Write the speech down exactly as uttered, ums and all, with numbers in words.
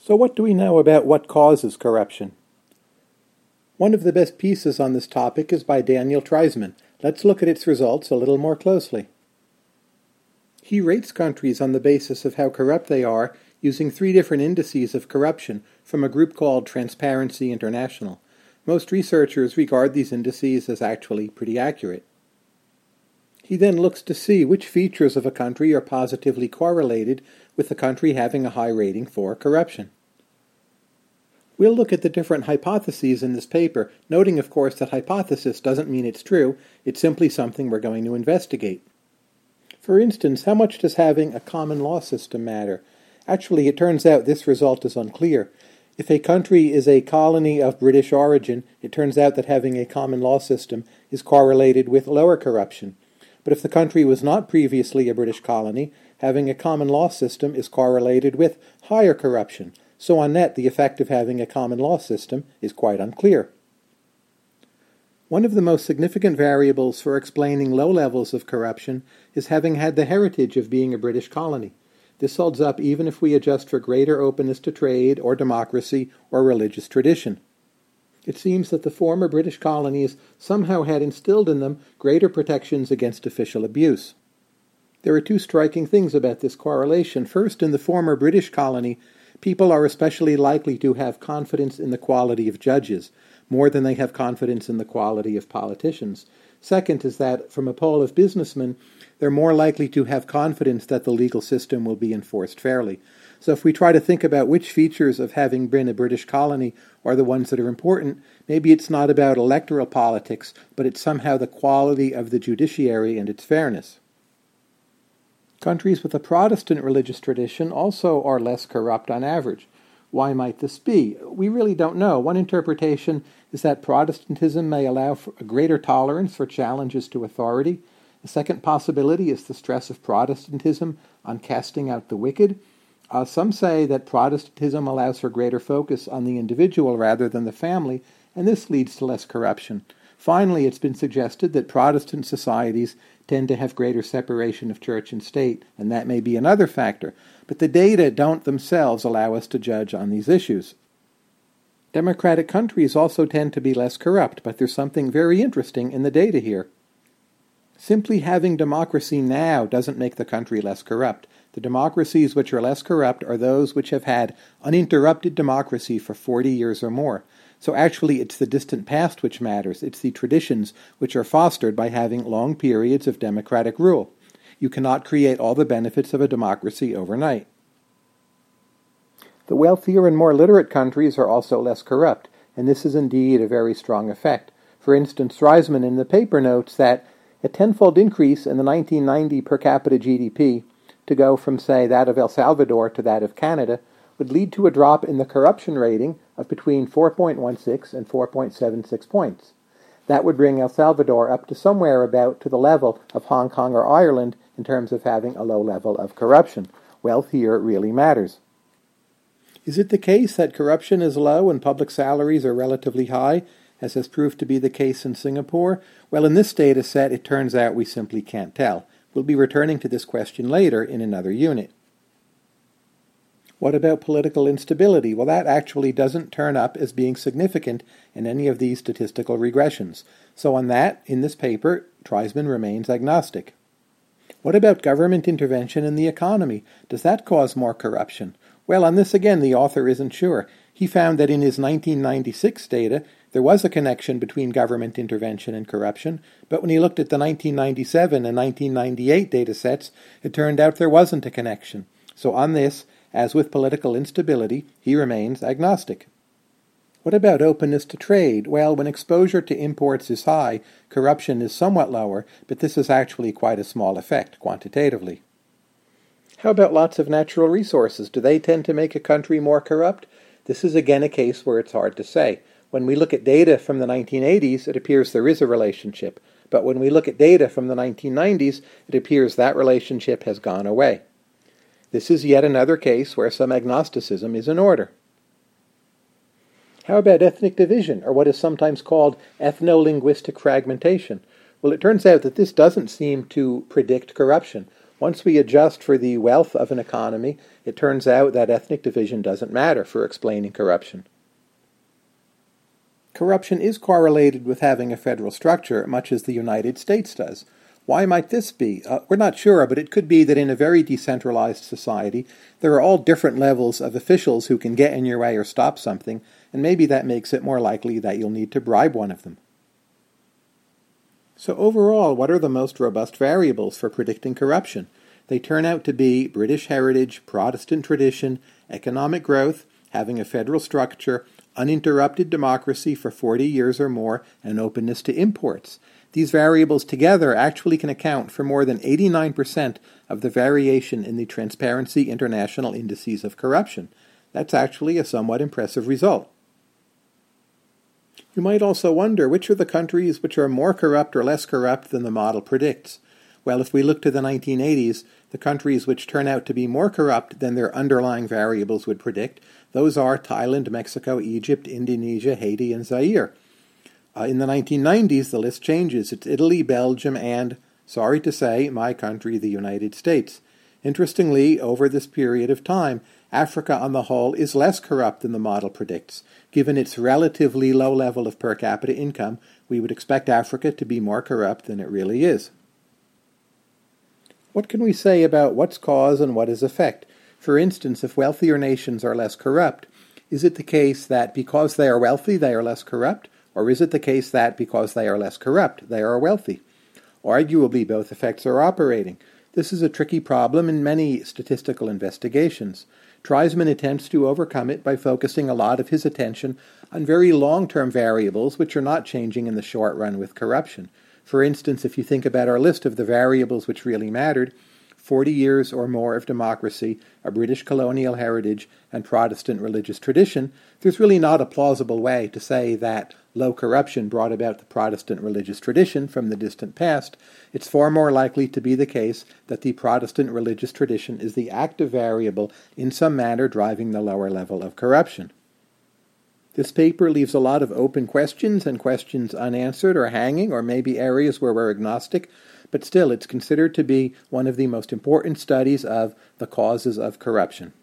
So what do we know about what causes corruption? One of the best pieces on this topic is by Daniel Treisman. Let's look at its results a little more closely. He rates countries on the basis of how corrupt they are using three different indices of corruption from a group called Transparency International. Most researchers regard these indices as actually pretty accurate. He then looks to see which features of a country are positively correlated with the country having a high rating for corruption. We'll look at the different hypotheses in this paper, noting of course that hypothesis doesn't mean it's true, it's simply something we're going to investigate. For instance, how much does having a common law system matter? Actually, it turns out this result is unclear. If a country is a colony of British origin, it turns out that having a common law system is correlated with lower corruption. But if the country was not previously a British colony, having a common law system is correlated with higher corruption. So on net, the effect of having a common law system is quite unclear. One of the most significant variables for explaining low levels of corruption is having had the heritage of being a British colony. This holds up even if we adjust for greater openness to trade or democracy or religious tradition. It seems that the former British colonies somehow had instilled in them greater protections against official abuse. There are two striking things about this correlation. First, in the former British colony, people are especially likely to have confidence in the quality of judges, more than they have confidence in the quality of politicians. Second is that, from a poll of businessmen, they're more likely to have confidence that the legal system will be enforced fairly. So if we try to think about which features of having been a British colony are the ones that are important, maybe it's not about electoral politics, but it's somehow the quality of the judiciary and its fairness. Countries with a Protestant religious tradition also are less corrupt on average. Why might this be? We really don't know. One interpretation is that Protestantism may allow for a greater tolerance for challenges to authority. A second possibility is the stress of Protestantism on casting out the wicked. Uh, some say that Protestantism allows for greater focus on the individual rather than the family, and this leads to less corruption. Finally, it's been suggested that Protestant societies tend to have greater separation of church and state, and that may be another factor. But the data don't themselves allow us to judge on these issues. Democratic countries also tend to be less corrupt, but there's something very interesting in the data here. Simply having democracy now doesn't make the country less corrupt. The democracies which are less corrupt are those which have had uninterrupted democracy for forty years or more. So actually it's the distant past which matters. It's the traditions which are fostered by having long periods of democratic rule. You cannot create all the benefits of a democracy overnight. The wealthier and more literate countries are also less corrupt, and this is indeed a very strong effect. For instance, Treisman in the paper notes that a tenfold increase in the nineteen ninety per capita G D P, to go from, say, that of El Salvador to that of Canada, would lead to a drop in the corruption rating of between four point one six and four point seven six points. That would bring El Salvador up to somewhere about to the level of Hong Kong or Ireland in terms of having a low level of corruption. Wealth here really matters. Is it the case that corruption is low and public salaries are relatively high, as has proved to be the case in Singapore? Well, in this data set, it turns out we simply can't tell. We'll be returning to this question later in another unit. What about political instability? Well, that actually doesn't turn up as being significant in any of these statistical regressions. So on that, in this paper, Treisman remains agnostic. What about government intervention in the economy? Does that cause more corruption? Well, on this again, the author isn't sure. He found that in his nineteen ninety-six data, there was a connection between government intervention and corruption, but when he looked at the nineteen ninety-seven and nineteen ninety-eight data sets, it turned out there wasn't a connection. So on this, as with political instability, he remains agnostic. What about openness to trade? Well, when exposure to imports is high, corruption is somewhat lower, but this is actually quite a small effect quantitatively. How about lots of natural resources? Do they tend to make a country more corrupt? This is again a case where it's hard to say. When we look at data from the nineteen eighties, it appears there is a relationship. But when we look at data from the nineteen nineties, it appears that relationship has gone away. This is yet another case where some agnosticism is in order. How about ethnic division, or what is sometimes called ethno-linguistic fragmentation? Well, it turns out that this doesn't seem to predict corruption. Once we adjust for the wealth of an economy, it turns out that ethnic division doesn't matter for explaining corruption. Corruption is correlated with having a federal structure, much as the United States does. Why might this be? Uh, we're not sure, but it could be that in a very decentralized society, there are all different levels of officials who can get in your way or stop something, and maybe that makes it more likely that you'll need to bribe one of them. So overall, what are the most robust variables for predicting corruption? They turn out to be British heritage, Protestant tradition, economic growth, having a federal structure, uninterrupted democracy for forty years or more, and openness to imports. These variables together actually can account for more than eighty-nine percent of the variation in the Transparency International indices of corruption. That's actually a somewhat impressive result. You might also wonder which are the countries which are more corrupt or less corrupt than the model predicts. Well, if we look to the nineteen eighties, the countries which turn out to be more corrupt than their underlying variables would predict, those are Thailand, Mexico, Egypt, Indonesia, Haiti, and Zaire. Uh, in the nineteen nineties, the list changes. It's Italy, Belgium, and, sorry to say, my country, the United States. Interestingly, over this period of time, Africa on the whole is less corrupt than the model predicts. Given its relatively low level of per capita income, we would expect Africa to be more corrupt than it really is. What can we say about what's cause and what is effect? For instance, if wealthier nations are less corrupt, is it the case that because they are wealthy, they are less corrupt? Or is it the case that because they are less corrupt, they are wealthy? Arguably, both effects are operating. This is a tricky problem in many statistical investigations. Treisman attempts to overcome it by focusing a lot of his attention on very long-term variables which are not changing in the short run with corruption. For instance, if you think about our list of the variables which really mattered, forty years or more of democracy, a British colonial heritage, and Protestant religious tradition, there's really not a plausible way to say that low corruption brought about the Protestant religious tradition from the distant past. It's far more likely to be the case that the Protestant religious tradition is the active variable in some manner driving the lower level of corruption. This paper leaves a lot of open questions and questions unanswered or hanging, or maybe areas where we're agnostic, but still it's considered to be one of the most important studies of the causes of corruption.